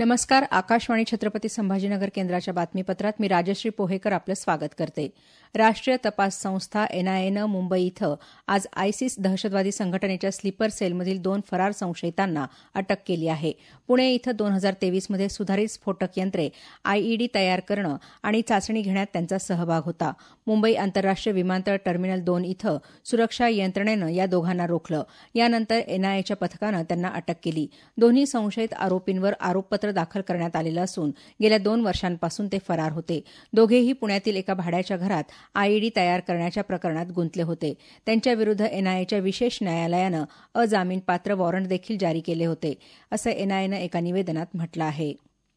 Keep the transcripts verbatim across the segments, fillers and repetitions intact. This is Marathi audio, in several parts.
नमस्कार. आकाशवाणी छत्रपती संभाजीनगर केंद्राच्या बातमीपत्रात मी राजश्री पोहेकर आपलं स्वागत करते. राष्ट्रीय तपास संस्था एनआयएनं मुंबई इथं आज आयसिस दहशतवादी संघटनेच्या स्लीपर सेलमधील दोन फरार संशयितांना अटक केली आहे. पुणे इथं दोन हजार तेवीसमध्ये सुधारित स्फोटक यंत्रे आयईडी तयार करणं आणि चाचणी घेण्यात त्यांचा सहभाग होता. मुंबई आंतरराष्ट्रीय विमानतळ टर्मिनल दोन इथं सुरक्षा यंत्रणेनं या दोघांना रोखलं. यानंतर एनआयएच्या पथकानं त्यांना अटक केली. दोन्ही संशयित आरोपींवर आरोपपत्र दाखल करण्यात आलेलं असून गेल्या दोन वर्षांपासून ते फरार होते. दोघेही पुण्यातील एका भाड्याच्या घरात आयईडी तयार करण्याच्या प्रकरणात गुंतले होते. त्यांच्याविरुद्ध एनआयएच्या विशेष न्यायालयानं अजामीनपात्र वॉरंट देखील जारी केले होते, असं एनआयएनं एका निवेदनात म्हटलं आहे.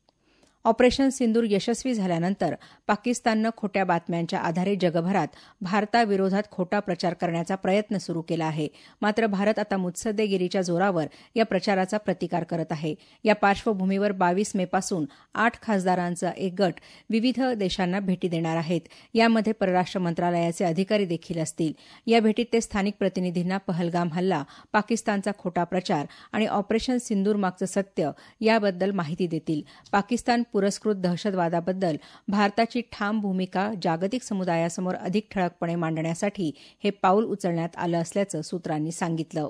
ऑपरेशन सिंदूर यशस्वी झाल्यानंतर पाकिस्ताननं खोट्या बातम्यांच्या आधारे जगभरात भारताविरोधात खोटा प्रचार करण्याचा प्रयत्न सुरू केला आहे. मात्र भारत आता मुत्सद्देगिरीच्या जोरावर या प्रचाराचा प्रतिकार करत आहे. या पार्श्वभूमीवर बावीस मेपासून आठ खासदारांचा एक गट विविध देशांना भेटी देणार आहेत. यामध्ये परराष्ट्र मंत्रालयाचे अधिकारी देखील असतील. या भेटीत ते स्थानिक प्रतिनिधींना पहलगाम हल्ला, पाकिस्तानचा खोटा प्रचार आणि ऑपरेशन सिंदूर मागचं सत्य याबद्दल माहिती देतील. पाकिस्तान पुरस्कृत दहशतवादाबद्दल भारताची ठाम भूमिका जागतिक समुदायासमोर अधिक ठळकपणे मांडण्यासाठी हे पाऊल उचलण्यात आलं असल्याचं सूत्रांनी सांगितलं.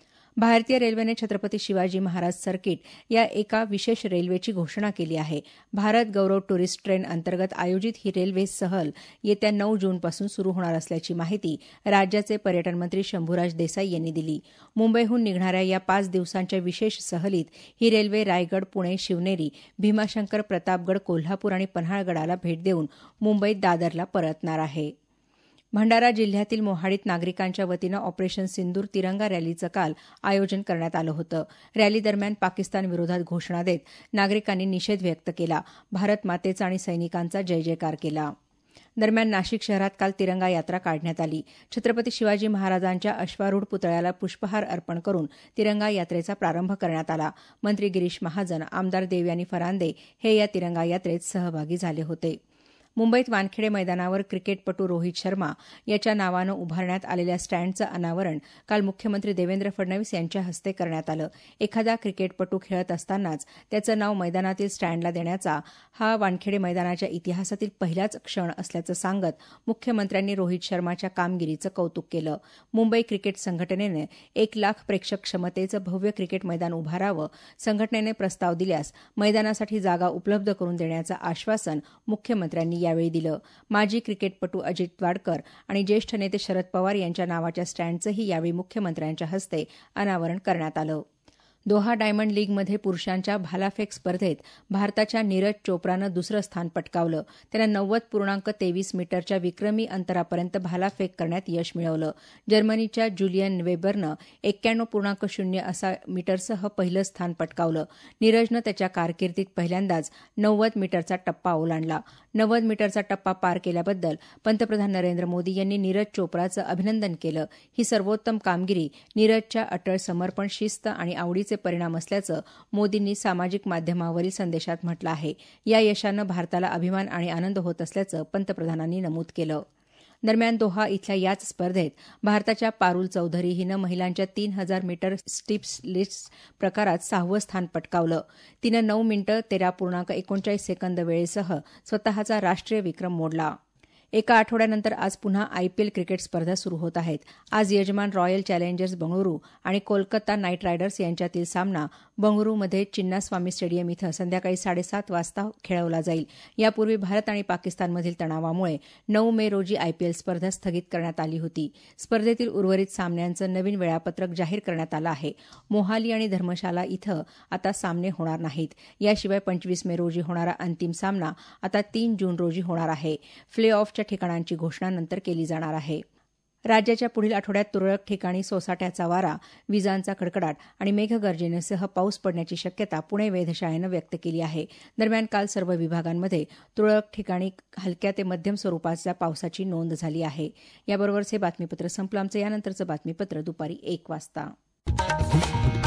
भारतीय रेल्वेने छत्रपती शिवाजी महाराज सर्किट या एका विशेष रेल्वेची घोषणा केली आहे. भारत गौरव टुरिस्ट ट्रेन अंतर्गत आयोजित ही रेल्वे सहल येत्या नऊ जूनपासून सुरू होणार असल्याची माहिती राज्याचे पर्यटन मंत्री शंभूराज देसाई यांनी दिली. मुंबईहून निघणाऱ्या या पाच दिवसांच्या विशेष सहलीत ही रेल्वे रायगड, पुणे, शिवनेरी, भीमाशंकर, प्रतापगड, कोल्हापूर आणि पन्हाळगडाला भेट देऊन मुंबईत दादरला परतणार आहे. भंडारा जिल्ह्यातील मोहाडीत नागरिकांच्या वतीनं ऑपरेशन सिंदूर तिरंगा रॅलीचं काल आयोजन करण्यात आलं होतं. रॅलीदरम्यान पाकिस्तानविरोधात घोषणा देत नागरिकांनी निषेध व्यक्त केला. भारत मातेचा आणि सैनिकांचा जय जयकार केला. दरम्यान नाशिक शहरात काल तिरंगा यात्रा काढण्यात आली. छत्रपती शिवाजी महाराजांच्या अश्वारूढ पुतळ्याला पुष्पहार अर्पण करून तिरंगा यात्रेचा प्रारंभ करण्यात आला. मंत्री गिरीश महाजन, आमदार देवयानी फरांदे हे या तिरंगा यात्रेत सहभागी झाले होते. मुंबईत वानखेडे मैदानावर क्रिकेटपटू रोहित शर्मा याच्या नावानं उभारण्यात आलेल्या स्टँडचं अनावरण काल मुख्यमंत्री देवेंद्र फडणवीस यांच्या हस्ते करण्यात आलं. एखादा क्रिकेटपटू खेळत असतानाच त्याचं नाव मैदानातील स्टँडला देण्याचा हा वानखेडे मैदानाच्या इतिहासातील पहिलाच क्षण असल्याचं सांगत मुख्यमंत्र्यांनी रोहित शर्माच्या कामगिरीचं कौतुक केलं. मुंबई क्रिकेट संघटनेनं एक लाख प्रेक्षक क्षमतेचं भव्य क्रिकेट मैदान उभारावं. संघटनेने प्रस्ताव दिल्यास मैदानासाठी जागा उपलब्ध करून देण्याचं आश्वासन मुख्यमंत्र्यांनी यावेळी दिलं. माजी क्रिकेटपटू अजित वाडकर आणि ज्येष्ठ नेते शरद पवार यांच्या नावाच्या स्टँडचंही यावेळी मुख्यमंत्र्यांच्या हस्ते अनावरण करण्यात आलं. दोहा डायमंड लीगमध्ये पुरुषांच्या भालाफेक स्पर्धेत भारताच्या नीरज चोप्रानं दुसरं स्थान पटकावलं. त्यानं नव्वद पूर्णांक तेवीस मीटरच्या विक्रमी अंतरापर्यंत भालाफेक करण्यात यश मिळवलं. जर्मनीच्या जुलियन वेबरनं एक्क्याण्णव पूर्णांक शून्य असा मीटरसह पहिलं स्थान पटकावलं. नीरजनं त्याच्या कारकिर्दीत पहिल्यांदाच नव्वद मीटरचा टप्पा ओलांडला. नव्वद मीटरचा टप्पा पार केल्याबद्दल पंतप्रधान नरेंद्र मोदी यांनी नीरज चोप्राचं अभिनंदन केलं. ही सर्वोत्तम कामगिरी नीरजच्या अटळ समर्पण, शिस्त आणि आवडीचे परिणाम असल्याचं मोदींनी सामाजिक माध्यमावरील संदेशात म्हटलं आहे. या यशानं भारताला अभिमान आणि आनंद होत असल्याचं पंतप्रधानांनी नमूद केलं. दरम्यान दोहा इथल्या याच स्पर्धेत भारताच्या पारुल चौधरी हिनं महिलांच्या तीन हजार मीटर स्टिप्स लिस्ट प्रकारात सहावं स्थान पटकावलं. तिनं नऊ मिनिटं तेरा पूर्णांक एकोणचाळीस सेकंद वेळेसह स्वतःचा राष्ट्रीय विक्रम मोडला. एका आठवड्यानंतर आज पुन्हा आयपीएल क्रिकेट स्पर्धा सुरू होत आहेत. आज यजमान रॉयल चॅलेंजर्स बंगळुरू आणि कोलकाता नाईट रायडर्स यांच्यातील सामना बंगळुरूमध्ये चिन्नास्वामी स्टेडियम इथं संध्याकाळी साडेसात वाजता खेळवला जाईल. यापूर्वी भारत आणि पाकिस्तानमधील तणावामुळे नऊ मे रोजी आयपीएल स्पर्धा स्थगित करण्यात आली होती. स्पर्धेतील उर्वरित सामन्यांचं नवीन वेळापत्रक जाहीर करण्यात आलं आहे. मोहाली आणि धर्मशाला इथं आता सामने होणार नाहीत. याशिवाय पंचवीस मे रोजी होणारा अंतिम सामना आता तीन जून रोजी होणार आहे. प्ले ऑफ ठिकाणांची घोषणा नंतर केली जाणार आहे. राज्याच्या पुढील आठवड्यात तुरळक ठिकाणी सोसाट्याचा वारा, विजांचा कडकडाट आणि मेघगर्जनेसह पाऊस पडण्याची शक्यता पुणे वेधशाळेनं व्यक्त केली आहे. दरम्यान काल सर्व विभागांमध्ये तुरळक ठिकाणी हलक्या ते मध्यम स्वरूपाच्या पावसाची नोंद झाली आहे. याबरोबरच हे बातमीपत्र संपलं. आमचं यानंतरचं बातमीपत्र दुपारी एक वाजता.